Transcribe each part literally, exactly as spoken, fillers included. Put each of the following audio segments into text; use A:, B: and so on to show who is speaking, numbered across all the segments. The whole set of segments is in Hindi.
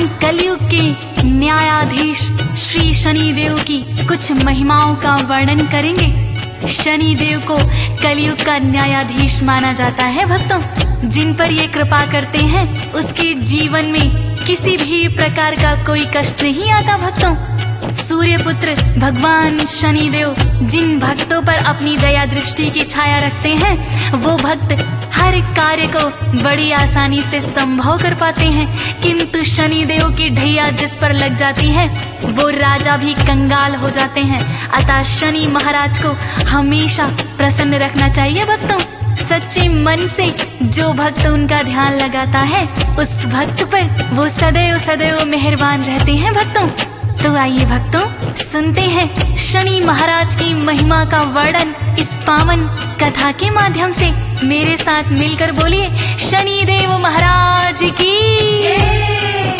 A: हम कलयुग के न्यायाधीश श्री शनिदेव की कुछ महिमाओं का वर्णन करेंगे। शनिदेव को कलयुग का न्यायाधीश माना जाता है। भक्तों, जिन पर ये कृपा करते हैं उसके जीवन में किसी भी प्रकार का कोई कष्ट नहीं आता। भक्तों, सूर्य पुत्र भगवान शनिदेव जिन भक्तों पर अपनी दया दृष्टि की छाया रखते हैं, वो भक्त हर कार्य को बड़ी आसानी से संभव कर पाते हैं। किंतु शनिदेव की ढैया जिस पर लग जाती है वो राजा भी कंगाल हो जाते हैं। अतः शनि महाराज को हमेशा प्रसन्न रखना चाहिए। भक्तों, सच्चे मन से जो भक्त उनका ध्यान लगाता है उस भक्त पर वो सदैव सदैव मेहरबान रहते हैं। भक्तों, तो आइए भक्तों सुनते हैं शनि महाराज की महिमा का वर्णन इस पावन कथा के माध्यम से। मेरे साथ मिलकर बोलिए शनिदेव महाराज की जय।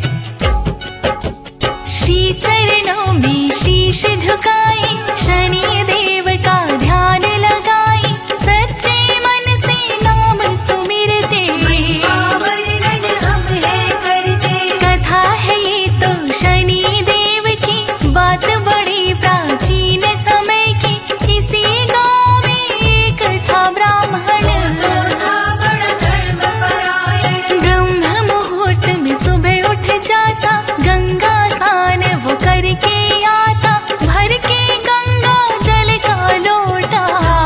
A: श्री चरणों में शीश झुकाए, शनिदेव का ध्यान लगाए, सच्चे मन से नाम सुमिरते, कथा है ये तो शनिदेव की, बात बड़ी प्राचीन समय की। किसी गांव में एक था ब्राह्मण, ब्रह्म मुहूर्त में सुबह उठ जाता, गंगा स्नान वो करके आता, भर के गंगा जल का लोटा,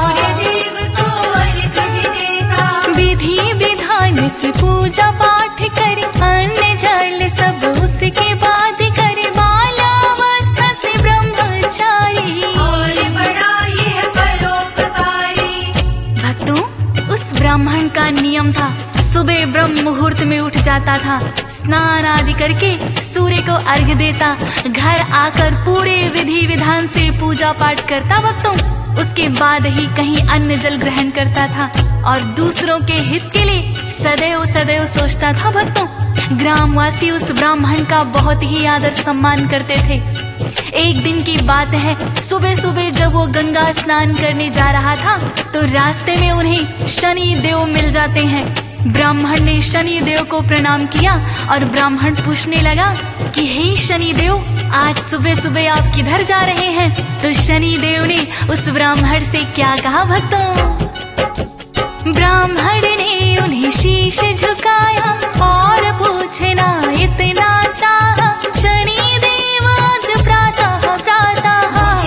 A: विधि विधान से पूजा पाठ करे, अन्न जल सब उसके बाद करे, बाल्यावस्था से ब्रह्मचारी और बड़ा ये परोपकारी। भक्तों, उस ब्राह्मण का नियम था, सुबह ब्रह्म मुहूर्त में उठ जाता था, स्नान आदि करके सूर्य को अर्घ्य देता, घर आकर पूरे विधि विधान से पूजा पाठ करता। भक्तों, उसके बाद ही कहीं अन्न जल ग्रहण करता था और दूसरों के हित के लिए सदैव सदैव सोचता था। भक्तों, ग्रामवासी उस ब्राह्मण का बहुत ही आदर सम्मान करते थे। एक दिन की बात है, सुबह सुबह जब वो गंगा स्नान करने जा रहा था तो रास्ते में उन्हें शनि देव मिल जाते हैं। ब्राह्मण ने शनि देव को प्रणाम किया और ब्राह्मण पूछने लगा कि हे शनि देव, आज सुबह सुबह आप किधर जा रहे हैं? तो शनि देव ने उस ब्राह्मण से क्या कहा भक्तों? ब्राह्मण ने उन्हें शीश झुकाया और पूछना इतना चाहा, शनि देव आज प्रातः प्रातः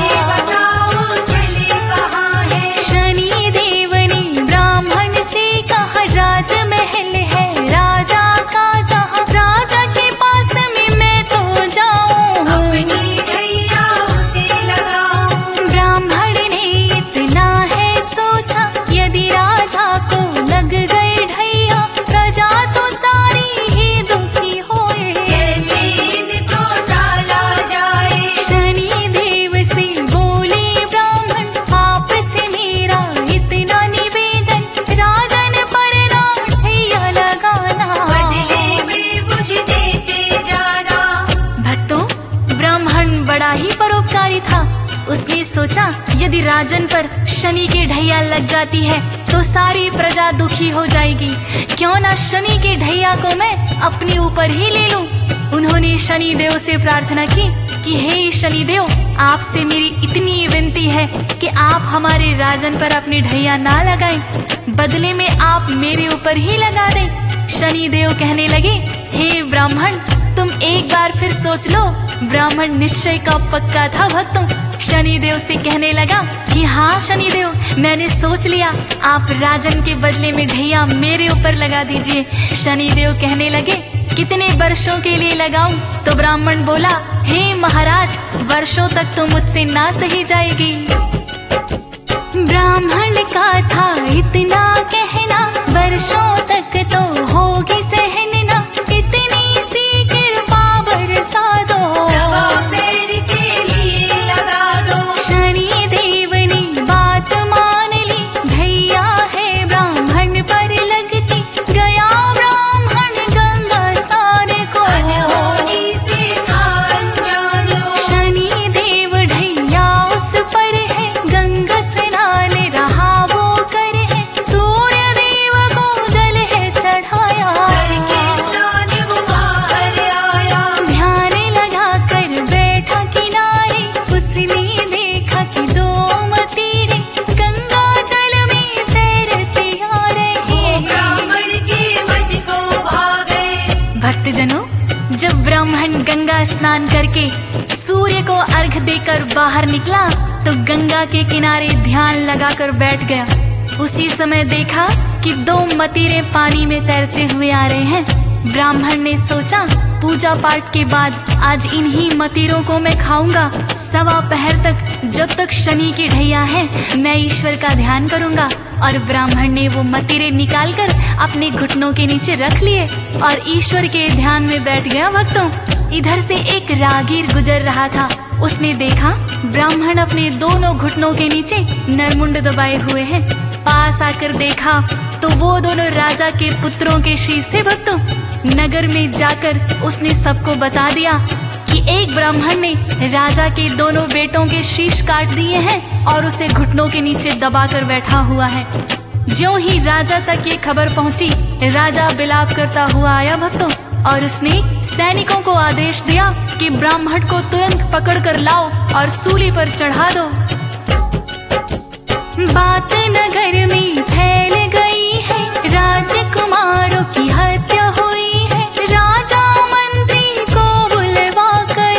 A: शनि देव ने ब्राह्मण से कहा, राजमहल है राजा का जहाँ, राजा के पास में मैं तो जाऊं, अपनी ढैया उसे लगाऊं। ब्राह्मण ने इतना है सोचा, यदि राजा को लग गए ढैया, प्रजा तो सारी ही दुखी होए, कैसे इनको टाला जाए। शनि देव से बोले ब्राह्मण, आप से मेरा इतना निवेदन, राजन पर ना ढैया लगाना, बदले में मुझ देते जाना। भक्तों, ब्राह्मण बड़ा ही परोपकारी था। उसने सोचा यदि राजन पर शनि की ढैया लग जाती है तो सारी प्रजा दुखी हो जाएगी, क्यों ना शनि की ढैया को मैं अपने ऊपर ही ले लूं। उन्होंने शनि देव से प्रार्थना की कि हे शनि देव, आपसे मेरी इतनी विनती है कि आप हमारे राजन पर अपनी ढैया ना लगाएं, बदले में आप मेरे ऊपर ही लगा दें। शनि देव कहने लगे, हे ब्राह्मण, तुम एक बार फिर सोच लो। ब्राह्मण निश्चय का पक्का था। भक्तों, शनिदेव से कहने लगा कि हाँ शनिदेव, मैंने सोच लिया, आप राजन के बदले में ढैया मेरे ऊपर लगा दीजिए। शनिदेव कहने लगे, कितने वर्षों के लिए लगाऊं? तो ब्राह्मण बोला, हे महाराज, वर्षों तक तो मुझसे ना सही जाएगी। ब्राह्मण का था इतना कहना, वर्षों तक तो होगी सहना, इतनी सी कृपा बरसा दो, के लिए लगा दो। शनि देव ने बात मान ली, ढैया है ब्राह्मण पर लगती, गया ब्राह्मण गंगा स्नान को, शनि देव ढैया उस पर है, गंगा स्नान रहा वो कर है, सूर्य देव को जल है चढ़ाया, जब ब्राह्मण गंगा स्नान करके सूर्य को अर्घ देकर बाहर निकला तो गंगा के किनारे ध्यान लगाकर बैठ गया। उसी समय देखा कि दो मतीरे पानी में तैरते हुए आ रहे हैं। ब्राह्मण ने सोचा पूजा पाठ के बाद आज इन्हीं मतीरों को मैं खाऊंगा। सवा पहर तक जब तक शनि की ढैया है मैं ईश्वर का ध्यान करूंगा। और ब्राह्मण ने वो मतीरे निकालकर अपने घुटनों के नीचे रख लिए और ईश्वर के ध्यान में बैठ गया। भक्तों, इधर से एक राहगीर गुजर रहा था। उसने देखा ब्राह्मण अपने दोनों घुटनों के नीचे नरमुंड दबाए हुए हैं। पास आकर देखा तो वो दोनों राजा के पुत्रों के शीश थे। भक्तों, नगर में जाकर उसने सबको बता दिया कि एक ब्राह्मण ने राजा के दोनों बेटों के शीश काट दिए हैं और उसे घुटनों के नीचे दबाकर बैठा हुआ है। ज्यों ही राजा तक ये खबर पहुंची, राजा बिलाप करता हुआ आया। भक्तों, और उसने सैनिकों को आदेश दिया कि ब्राह्मण को तुरंत पकड़ कर लाओ और सूली पर चढ़ा दो। बात नगर में फैल गई है, राजकुमारों की हत्या हुई है। राजा मंत्री को बुलवा कर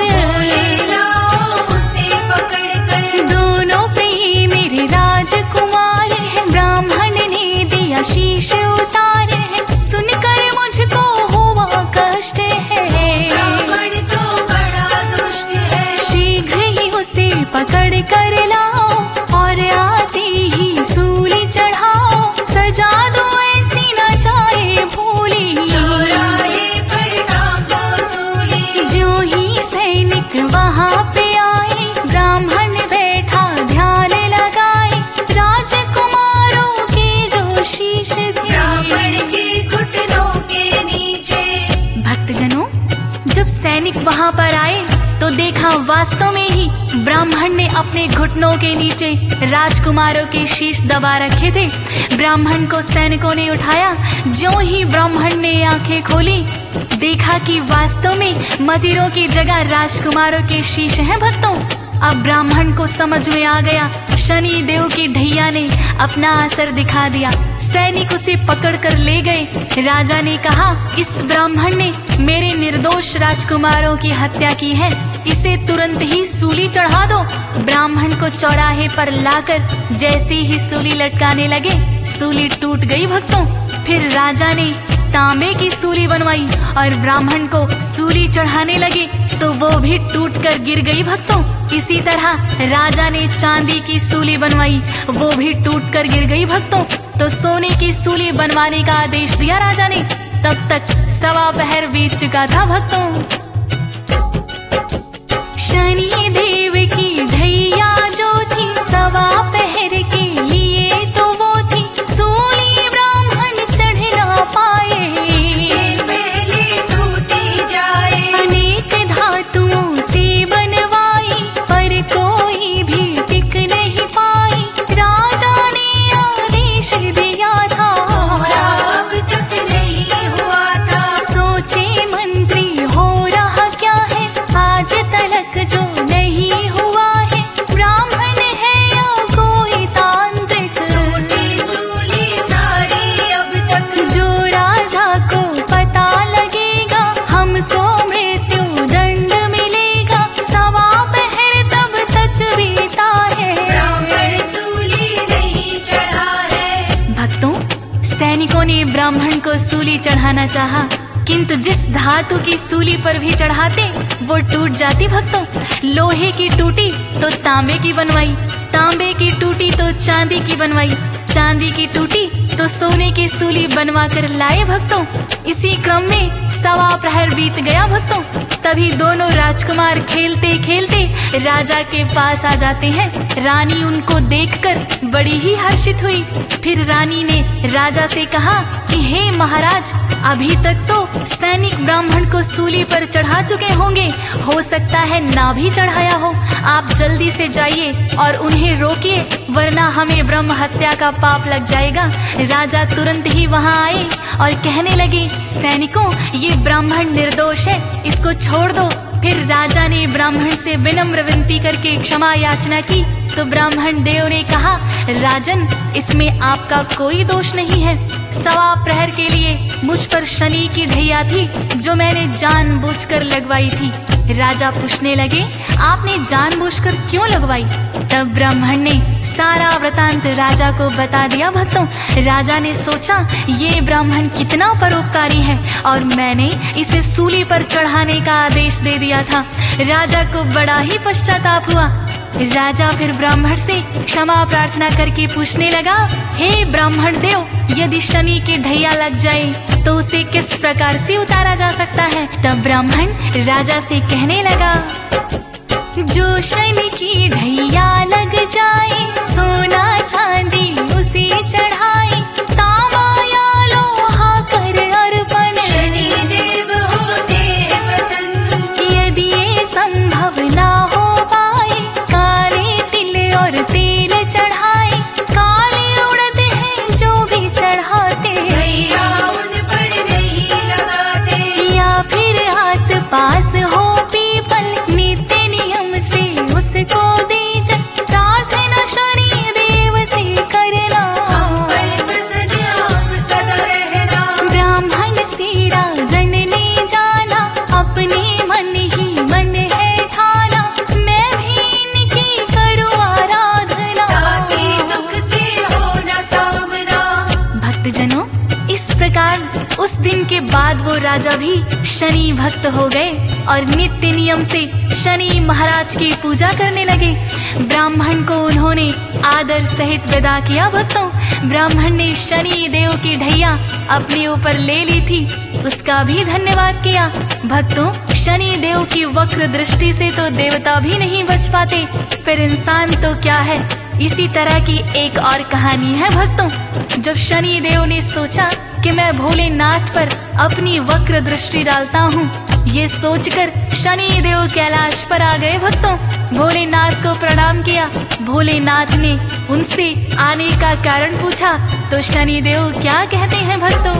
A: उसे पकड़ कर, दोनों प्रिय मेरे राजकुमार हैं। ब्राह्मण ने दिया शीश उतारे हैं, सुनकर मुझको हुआ कष्ट है। ब्राह्मण तो बड़ा दुष्ट है, शीघ्र ही उसे पकड़ कर लाओ और आते ही सूली चढ़ाओ। सजा दो ऐसी न जाए भूली, चौराहे पर टांगो सूली। ज्यों ही सैनिक वहाँ पे आए, ब्राह्मण बैठा ध्यान लगाए। राजकुमारों के जो शीश थे ब्राह्मण के घुटनों के नीचे। भक्तजनों, जब सैनिक वहाँ पर आए तो देखा वास्तव में ही ब्राह्मण ने अपने घुटनों के नीचे राजकुमारों के शीश दबा रखे थे। ब्राह्मण को सैनिकों ने उठाया। ज्यों ही ब्राह्मण ने आंखें खोली, देखा कि वास्तव में मतीरों की जगह राजकुमारों के शीश हैं। भक्तों, अब ब्राह्मण को समझ में आ गया शनि देव की ढैया ने अपना असर दिखा दिया। सैनिक उसे पकड़ कर ले गए। राजा ने कहा, इस ब्राह्मण ने मेरे निर्दोष राजकुमारों की हत्या की है, इसे तुरंत ही सूली चढ़ा दो। ब्राह्मण को चौराहे पर लाकर जैसे ही सूली लटकाने लगे, सूली टूट गई। भक्तों, फिर राजा ने तांबे की सूली बनवाई और ब्राह्मण को सूली चढ़ाने लगे तो वो भी टूट कर गिर गई। भक्तों, इसी तरह राजा ने चांदी की सूली बनवाई, वो भी टूट कर गिर गई। भक्तों, तो सोने की सूली बनवाने का आदेश दिया राजा ने। तब तक सवा पहर बीत चुका था। भक्तों, शनि देव की ढैया जो थी सवा पहर के लिए तो वो थी, सूली ब्राह्मण चढ़ ना पाए, पहले टूटी जाए। अनेक धातुओं से बनवाई पर कोई भी टिक नहीं पाई। राजा ने आदेश दिया था, अब तक नहीं हुआ था। सोचे मंत्री हो रहा क्या है, आज तलक जो नहीं हुआ है। ब्राह्मण है या कोई तांत्रिक, टूटी सूली सारी अब तक। जो राजा को पता लगेगा हमको मृत्यु दंड मिलेगा। सवा पहर तब तक बीता है, ब्राह्मण सूली नहीं चढ़ा है। भक्तों, सैनिकों ने ब्राह्मण को सूली चढ़ाना चाहा, किंतु जिस धातु की सूली पर भी चढ़ाते वो टूट जाती। भक्तों, लोहे की टूटी तो तांबे की बनवाई, तांबे की टूटी तो चांदी की बनवाई, चांदी की टूटी तो सोने की सूली बनवा कर लाए। भक्तों, इसी क्रम में सवा प्रहर बीत गया। भक्तों, तभी दोनों राजकुमार खेलते खेलते राजा के पास आ जाते हैं। रानी उनको देखकर बड़ी ही हर्षित हुई। फिर रानी ने राजा से कहा कि हे महाराज, अभी तक तो सैनिक ब्राह्मण को सूली पर चढ़ा चुके होंगे, हो सकता है ना भी चढ़ाया हो। आप जल्दी से जाइए और उन्हें रोकिए, वरना हमें ब्रह्म हत्या का पाप लग जाएगा। राजा तुरंत ही वहां आए और कहने लगे, सैनिकों, ये ब्राह्मण निर्दोष है, इसको छोड़ दो। फिर राजा ने ब्राह्मण से विनम्र विनती करके क्षमा याचना की तो ब्राह्मण देव ने कहा, राजन, इसमें आपका कोई दोष नहीं है। सवा प्रहर के लिए मुझ पर शनि की ढैया थी जो मैंने जानबूझकर लगवाई थी। राजा पूछने लगे, आपने जानबूझकर क्यों लगवाई? तब ब्राह्मण ने सारा वृतांत राजा को बता दिया। भक्तों, राजा ने सोचा ये ब्राह्मण कितना परोपकारी है और मैंने इसे सूली पर चढ़ाने का आदेश दे दिया था। राजा को बड़ा ही पश्चाताप हुआ। राजा फिर ब्राह्मण से क्षमा प्रार्थना करके पूछने लगा, हे ब्राह्मण देव, यदि शनि की ढैया लग जाए तो उसे किस प्रकार से उतारा जा सकता है? तब ब्राह्मण राजा से कहने लगा, जो शनि की ढैया लग जाए, सोना चांदी उसे चढ़ाए, तांबा या लोहा कर अर्पण,
B: शनि देव होते प्रसन्न।
A: यदि ये संभव ना हो पाए, काले तिल और तेल चढ़ाए, काले उड़द हैं जो भी चढ़ाते,
B: भैया उन पर नहीं लगाते।
A: या फिर आस पास हो पीपल, नित्य नियम से उसको दीजन, प्रार्थना शनि देव से करना,
B: हम पर प्रसन्न आप सदा रहना।
A: ब्राह्मण से राजन ने जाना, अपने मन ही मन है ठाना, मैं भी इनकी करूँ आराधना,
B: ताकि दुख से हो न सामना।
A: भक्तजनों, इस प्रकार उस दिन के बाद वो राजा भी शनि भक्त हो गए और नित्य नियम से शनि महाराज की पूजा करने लगे। ब्राह्मण को उन्होंने आदर सहित विदा किया। भक्तों, ब्राह्मण ने शनि देव की ढैया अपने ऊपर ले ली थी, उसका भी धन्यवाद किया। भक्तों, शनि देव की वक्र दृष्टि से तो देवता भी नहीं बच पाते, फिर इंसान तो क्या है। इसी तरह की एक और कहानी है भक्तों। जब शनि देव ने सोचा कि मैं भोलेनाथ पर अपनी वक्र दृष्टि डालता हूँ, ये सोचकर शनि देव कैलाश पर आ गए। भक्तों, भोलेनाथ को प्रणाम किया। भोलेनाथ ने उनसे आने का कारण पूछा तो शनि देव क्या कहते हैं भक्तों?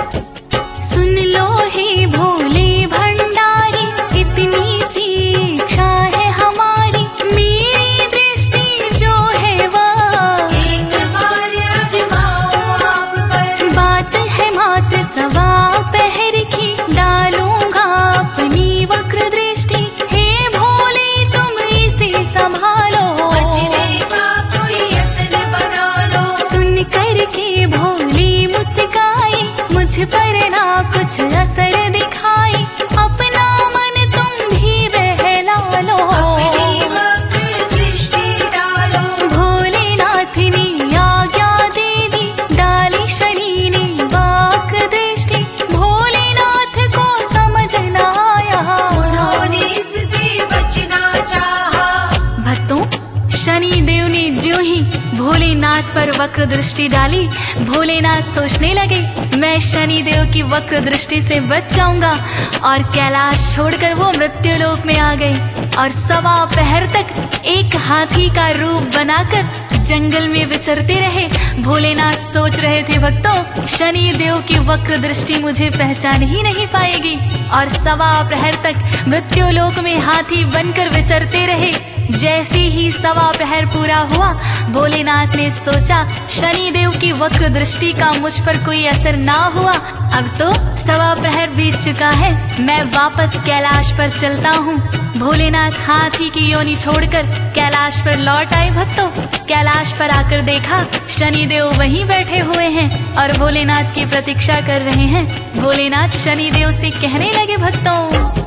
A: सुन लो हे भोले भंडारी, इतनी सी इच्छा है हमारी, मेरी दृष्टि जो है वह
B: एक बार आजमाओ आप पर।
A: बात है मात सवा पहर की, डालूंगा अपनी वक्र दृष्टि, हे भोले तुम इसे संभालो,
B: बचने का कोई यत्न बना लो।
A: सुन कर के भोली मुस्काई, मुझ पर ना कुछ असर दिखाई, अपना मन तुम भी बहला लो,
B: अपनी वक्र दृष्टि डालो।
A: भोलेनाथ ने आज्ञा दे दी, डाली शनि ने वक्र दृष्टि, भोलेनाथ को समझ न आया,
B: उन्होंने इससे बचना चाहा।
A: भक्तों, शनि देव ने ज्यों ही भोलेनाथ पर वक्र दृष्टि डाली, भोलेनाथ सोचने लगे मैं शनि देव की वक्र दृष्टि से बच जाऊंगा, और कैलाश छोड़कर वो मृत्यु लोक में आ गए और सवा पहर तक एक हाथी का रूप बनाकर जंगल में विचरते रहे। भोलेनाथ सोच रहे थे, भक्तों, शनि देव की वक्र दृष्टि मुझे पहचान ही नहीं पाएगी, और सवा प्रहर तक मृत्यु लोक में हाथी बनकर विचरते रहे। जैसे ही सवा प्रहर पूरा हुआ, भोलेनाथ ने सोचा शनि देव की वक्र दृष्टि का मुझ पर कोई असर ना हुआ, अब तो सवा प्रहर बीत चुका है, मैं वापस कैलाश पर चलता हूँ। भोलेनाथ हाथी की योनि छोड़कर कैलाश पर लौट आए। भक्तों, कैलाश पर आकर देखा शनि देव वहीं बैठे हुए हैं और भोलेनाथ की प्रतीक्षा कर रहे हैं। भोलेनाथ शनि देव से कहने लगे, भक्तों,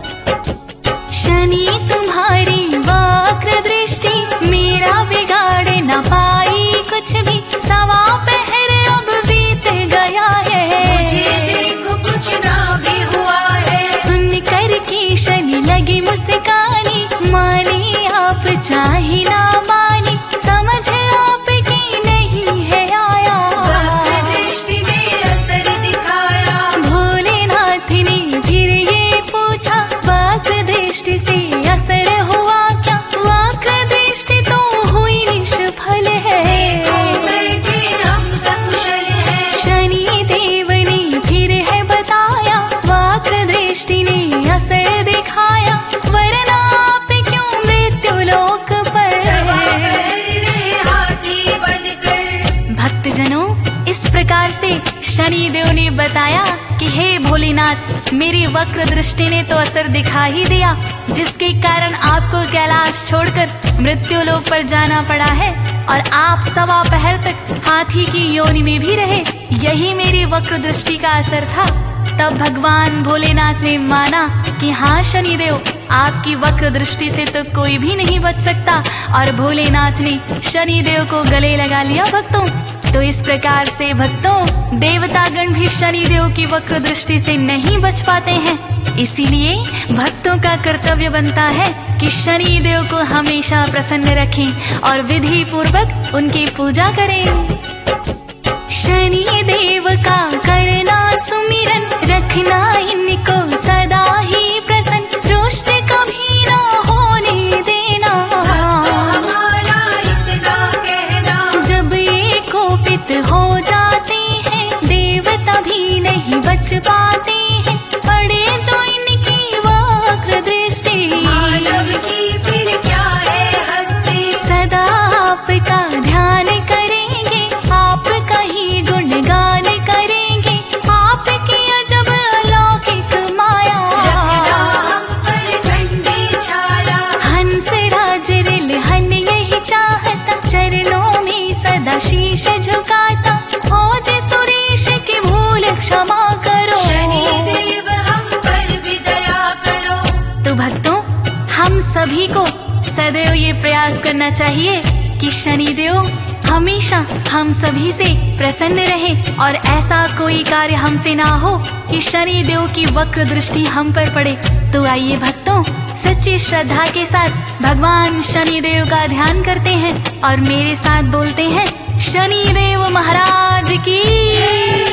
A: शनि तुम्हारी वक्र दृष्टि मेरा बिगाड़ न पाई कुछ भी, सवा पहर अब बीत गया है,
B: मुझे देखो कुछ ना भी हुआ है।
A: सुन कर के शनि लगी मुस्कानी, मानी आप चाहे ना मानी, समझ आपकी नहीं है आया,
B: वक्र दृष्टि ने असर दिखाया।
A: भोलेनाथ ने फिर ये पूछा, वक्र दृष्टि से असर हुआ क्या? वक्र दृष्टि तो हुई निष्फल है,
B: देखो बैठे हम सकुशल हैं।
A: शनि देव ने फिर है बताया, वक्र दृष्टि ने असर दिखाया, वरना आप क्यों मृत्यु लोक पर भोलेनाथ, मेरी वक्र दृष्टि ने तो असर दिखा ही दिया, जिसके कारण आपको कैलाश छोड़कर मृत्यु लोक पर जाना पड़ा है और आप सवा पहर तक हाथी की योनि में भी रहे। यही मेरी वक्र दृष्टि का असर था। तब भगवान भोलेनाथ ने माना कि हाँ शनिदेव, आपकी वक्र दृष्टि से तो कोई भी नहीं बच सकता, और भोलेनाथ ने शनिदेव को गले लगा लिया भक्तों। तो इस प्रकार से भक्तों, देवतागण भी शनिदेव की वक्र दृष्टि से नहीं बच पाते हैं। इसीलिए भक्तों का कर्तव्य बनता है कि शनिदेव को हमेशा प्रसन्न रखें और विधि पूर्वक उनकी पूजा करें। शनि देव का करना सुमिरन, रखना इनको सदा ही प्रसन्न, रुष्ट कभी ना होने देना।
B: हमारा इतना कहना,
A: जब ये कोपित हो जाते हैं देव तभी नहीं बच पाते हैं, पड़े जो इनकी वक्र दृष्टि।
B: मानव की फिर क्या है हस्ती,
A: सदा आपका ध्यान करेंगे, आपका ही गुणगान करेंगे, आपकी अजब अलौकिक माया।
B: रखना हम पर ठंडी छाया,
A: हंस राज रिलहन यही चाहता, चरणों में सदा शीश झुकाता, हो जे सुरेश की भूल क्षमा करो।
B: शनिदेव हम पर भी दया करो।
A: तो भक्तों, हम सभी को सदैव ये प्रयास करना चाहिए कि शनिदेव हमेशा हम सभी से प्रसन्न रहे और ऐसा कोई कार्य हमसे ना हो कि शनिदेव की वक्र दृष्टि हम पर पड़े। तो आइए भक्तों, सच्ची श्रद्धा के साथ भगवान शनिदेव का ध्यान करते हैं और मेरे साथ बोलते हैं, शनिदेव महाराज की जय।